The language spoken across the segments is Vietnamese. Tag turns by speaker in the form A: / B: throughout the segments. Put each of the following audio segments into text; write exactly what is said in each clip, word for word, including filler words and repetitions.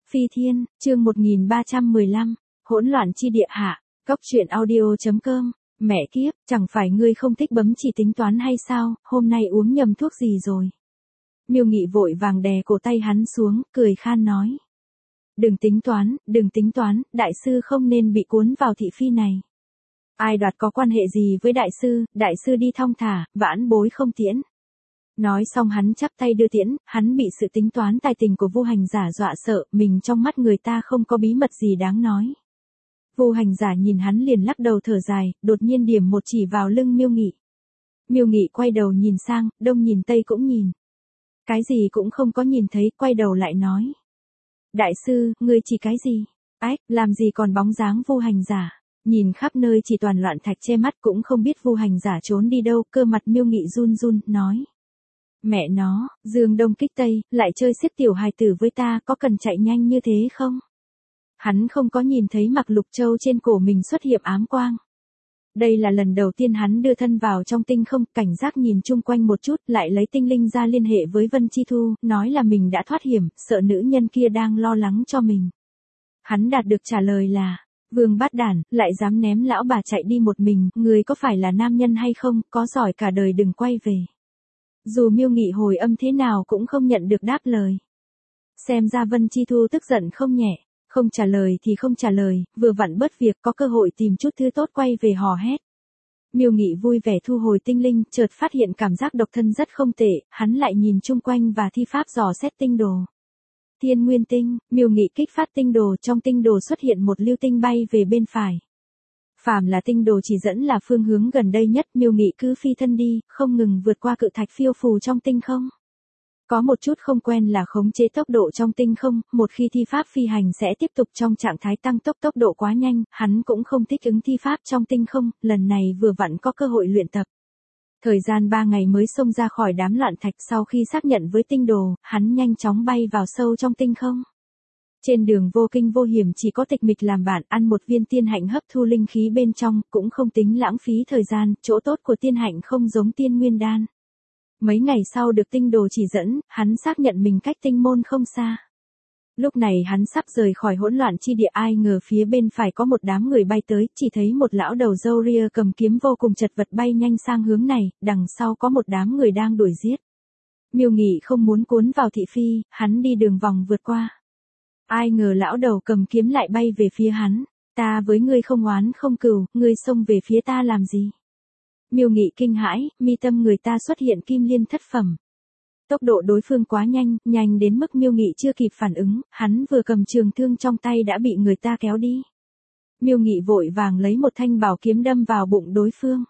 A: Phi Thiên, chương một nghìn ba trăm mười lăm, hỗn loạn chi địa hạ, cốc truyện audio.com, mẹ kiếp, chẳng phải ngươi không thích bấm chỉ tính toán hay sao, hôm nay uống nhầm thuốc gì rồi. Miêu Nghị vội vàng đè cổ tay hắn xuống, cười khan nói. Đừng tính toán, đừng tính toán, đại sư không nên bị cuốn vào thị phi này. Ai đoạt có quan hệ gì với đại sư, đại sư đi thong thả, vãn bối không tiễn. Nói xong hắn chắp tay đưa tiễn, hắn bị sự tính toán tài tình của Vu Hành Giả dọa sợ, mình trong mắt người ta không có bí mật gì đáng nói. Vu Hành Giả nhìn hắn liền lắc đầu thở dài, đột nhiên điểm một chỉ vào lưng Miêu Nghị. Miêu Nghị quay đầu nhìn sang, đông nhìn tây cũng nhìn. Cái gì cũng không có nhìn thấy, quay đầu lại nói. Đại sư, ngươi chỉ cái gì? Ách, làm gì còn bóng dáng Vu Hành Giả? Nhìn khắp nơi chỉ toàn loạn thạch che mắt, cũng không biết Vu Hành Giả trốn đi đâu, cơ mặt Miêu Nghị run run, nói. Mẹ nó, dương đông kích tây, lại chơi xiết tiểu hài tử với ta, có cần chạy nhanh như thế không? Hắn không có nhìn thấy Mạc Lục Châu trên cổ mình xuất hiện ám quang. Đây là lần đầu tiên hắn đưa thân vào trong tinh không, cảnh giác nhìn chung quanh một chút, lại lấy tinh linh ra liên hệ với Vân Chi Thu, nói là mình đã thoát hiểm, sợ nữ nhân kia đang lo lắng cho mình. Hắn đạt được trả lời là, Vương Bát Đản, lại dám ném lão bà chạy đi một mình, người có phải là nam nhân hay không, có giỏi cả đời đừng quay về. Dù Miêu Nghị hồi âm thế nào cũng không nhận được đáp lời. Xem ra Vân Chi Thu tức giận không nhẹ, không trả lời thì không trả lời, vừa vặn bớt việc có cơ hội tìm chút thứ tốt quay về hò hét. Miêu Nghị vui vẻ thu hồi tinh linh, chợt phát hiện cảm giác độc thân rất không tệ, hắn lại nhìn chung quanh và thi pháp dò xét tinh đồ. Thiên Nguyên Tinh, Miêu Nghị kích phát tinh đồ, trong tinh đồ xuất hiện một lưu tinh bay về bên phải. Phàm là tinh đồ chỉ dẫn là phương hướng gần đây nhất, Miêu Nghị cứ phi thân đi, không ngừng vượt qua cự thạch phiêu phù trong tinh không. Có một chút không quen là khống chế tốc độ trong tinh không, một khi thi pháp phi hành sẽ tiếp tục trong trạng thái tăng tốc, tốc độ quá nhanh, hắn cũng không thích ứng thi pháp trong tinh không, lần này vừa vặn có cơ hội luyện tập. Thời gian ba ngày mới xông ra khỏi đám loạn thạch, sau khi xác nhận với tinh đồ, hắn nhanh chóng bay vào sâu trong tinh không. Trên đường vô kinh vô hiểm, chỉ có tịch mịch làm bạn, ăn một viên tiên hạnh hấp thu linh khí bên trong, cũng không tính lãng phí thời gian, chỗ tốt của tiên hạnh không giống tiên nguyên đan. Mấy ngày sau được tinh đồ chỉ dẫn, hắn xác nhận mình cách tinh môn không xa. Lúc này hắn sắp rời khỏi hỗn loạn chi địa, ai ngờ phía bên phải có một đám người bay tới, chỉ thấy một lão đầu râu ria cầm kiếm vô cùng chật vật bay nhanh sang hướng này, đằng sau có một đám người đang đuổi giết. Miêu Nghị không muốn cuốn vào thị phi, hắn đi đường vòng vượt qua. Ai ngờ lão đầu cầm kiếm lại bay về phía hắn, ta với ngươi không oán không cừu, ngươi xông về phía ta làm gì? Miêu Nghị kinh hãi, mi tâm người ta xuất hiện kim liên thất phẩm. Tốc độ đối phương quá nhanh, nhanh đến mức Miêu Nghị chưa kịp phản ứng, hắn vừa cầm trường thương trong tay đã bị người ta kéo đi. Miêu Nghị vội vàng lấy một thanh bảo kiếm đâm vào bụng đối phương.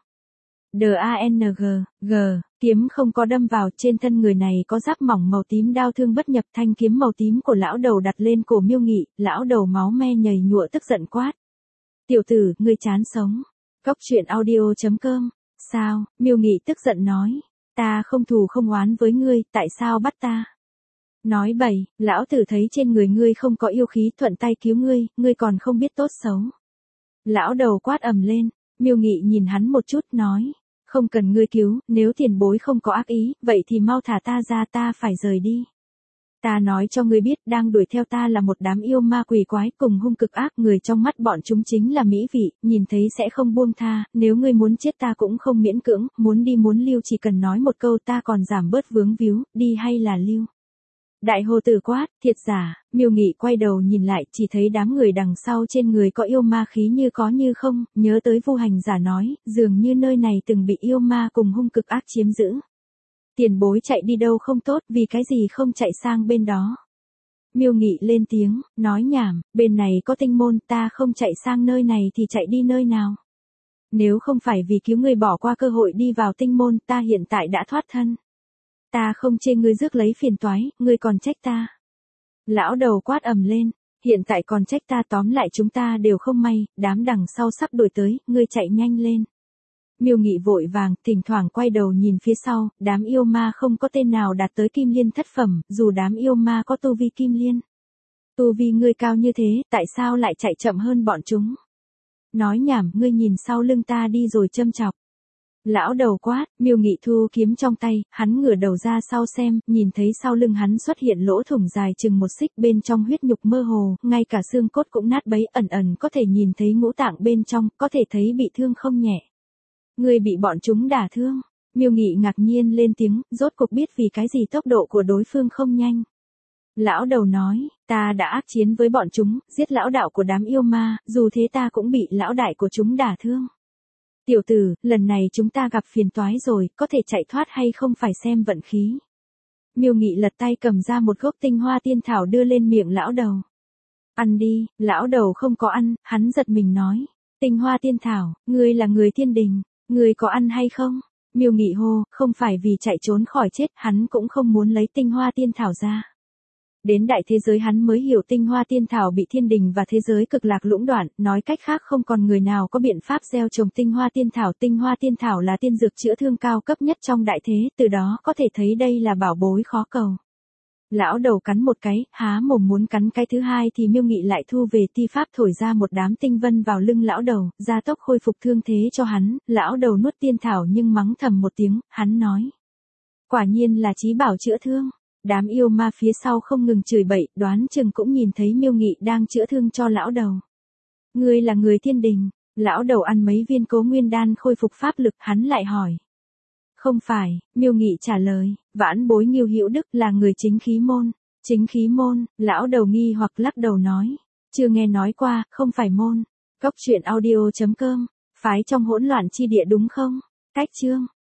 A: đang, g, kiếm không có đâm vào, trên thân người này có giáp mỏng màu tím, đao thương bất nhập, thanh kiếm màu tím của lão đầu đặt lên cổ Miêu Nghị, lão đầu máu me nhầy nhụa tức giận quát. Tiểu tử, ngươi chán sống. Cốc truyện audio.com, sao, Miêu Nghị tức giận nói, ta không thù không oán với ngươi, tại sao bắt ta? Nói bậy, lão tử thấy trên người ngươi không có yêu khí, thuận tay cứu ngươi, ngươi còn không biết tốt xấu. Lão đầu quát ầm lên. Miêu Nghị nhìn hắn một chút, nói, không cần ngươi cứu, nếu tiền bối không có ác ý, vậy thì mau thả ta ra, ta phải rời đi. Ta nói cho ngươi biết, đang đuổi theo ta là một đám yêu ma quỷ quái cùng hung cực ác, người trong mắt bọn chúng chính là mỹ vị, nhìn thấy sẽ không buông tha, nếu ngươi muốn chết ta cũng không miễn cưỡng, muốn đi muốn lưu chỉ cần nói một câu ta còn giảm bớt vướng víu, đi hay là lưu. Đại hồ tử quát, thiệt giả, Miêu Nghị quay đầu nhìn lại, chỉ thấy đám người đằng sau trên người có yêu ma khí như có như không, nhớ tới Vu Hành Giả nói, dường như nơi này từng bị yêu ma cùng hung cực ác chiếm giữ. Tiền bối chạy đi đâu không tốt, vì cái gì không chạy sang bên đó. Miêu Nghị lên tiếng, nói nhảm, bên này có tinh môn, ta không chạy sang nơi này thì chạy đi nơi nào. Nếu không phải vì cứu ngươi bỏ qua cơ hội đi vào tinh môn, ta hiện tại đã thoát thân. Ta không chê ngươi rước lấy phiền toái, ngươi còn trách ta. Lão đầu quát ầm lên, hiện tại còn trách ta, tóm lại chúng ta đều không may, đám đằng sau sắp đuổi tới, ngươi chạy nhanh lên. Miêu Nghị vội vàng, thỉnh thoảng quay đầu nhìn phía sau, đám yêu ma không có tên nào đạt tới kim liên thất phẩm, dù đám yêu ma có tu vi kim liên. Tu vi ngươi cao như thế, tại sao lại chạy chậm hơn bọn chúng? Nói nhảm, ngươi nhìn sau lưng ta đi rồi châm chọc. Lão đầu quát, Miêu Nghị thu kiếm trong tay, hắn ngửa đầu ra sau xem, nhìn thấy sau lưng hắn xuất hiện lỗ thủng dài chừng một xích, bên trong huyết nhục mơ hồ, ngay cả xương cốt cũng nát bấy, ẩn ẩn có thể nhìn thấy ngũ tạng bên trong, có thể thấy bị thương không nhẹ. Ngươi bị bọn chúng đả thương. Miêu Nghị ngạc nhiên lên tiếng, rốt cuộc biết vì cái gì tốc độ của đối phương không nhanh. Lão đầu nói, ta đã ác chiến với bọn chúng, giết lão đạo của đám yêu ma, dù thế ta cũng bị lão đại của chúng đả thương. Tiểu tử, lần này chúng ta gặp phiền toái rồi, có thể chạy thoát hay không phải xem vận khí. Miêu Nghị lật tay cầm ra một gốc tinh hoa tiên thảo đưa lên miệng lão đầu. Ăn đi, lão đầu không có ăn, hắn giật mình nói. Tinh hoa tiên thảo, ngươi là người thiên đình, ngươi có ăn hay không? Miêu Nghị hô, không phải vì chạy trốn khỏi chết, hắn cũng không muốn lấy tinh hoa tiên thảo ra. Đến đại thế giới hắn mới hiểu tinh hoa tiên thảo bị thiên đình và thế giới cực lạc lũng đoạn, nói cách khác không còn người nào có biện pháp gieo trồng tinh hoa tiên thảo. Tinh hoa tiên thảo là tiên dược chữa thương cao cấp nhất trong đại thế, từ đó có thể thấy đây là bảo bối khó cầu. Lão đầu cắn một cái, há mồm muốn cắn cái thứ hai thì Miêu Nghị lại thu về ti pháp thổi ra một đám tinh vân vào lưng lão đầu, gia tốc khôi phục thương thế cho hắn. Lão đầu nuốt tiên thảo nhưng mắng thầm một tiếng, hắn nói. Quả nhiên là chí bảo chữa thương. Đám yêu ma phía sau không ngừng chửi bậy, đoán chừng cũng nhìn thấy Miêu Nghị đang chữa thương cho lão đầu. Ngươi là người thiên đình. Lão đầu ăn mấy viên Cố Nguyên đan khôi phục pháp lực, hắn lại hỏi. Không phải, Miêu Nghị trả lời, vãn bối Ngưu Hữu Đức là người chính khí môn. Chính khí môn, lão đầu nghi hoặc lắc đầu nói. Chưa nghe nói qua, không phải môn. Cốc truyện audio chấm com, phái trong hỗn loạn chi địa đúng không? Cách chương.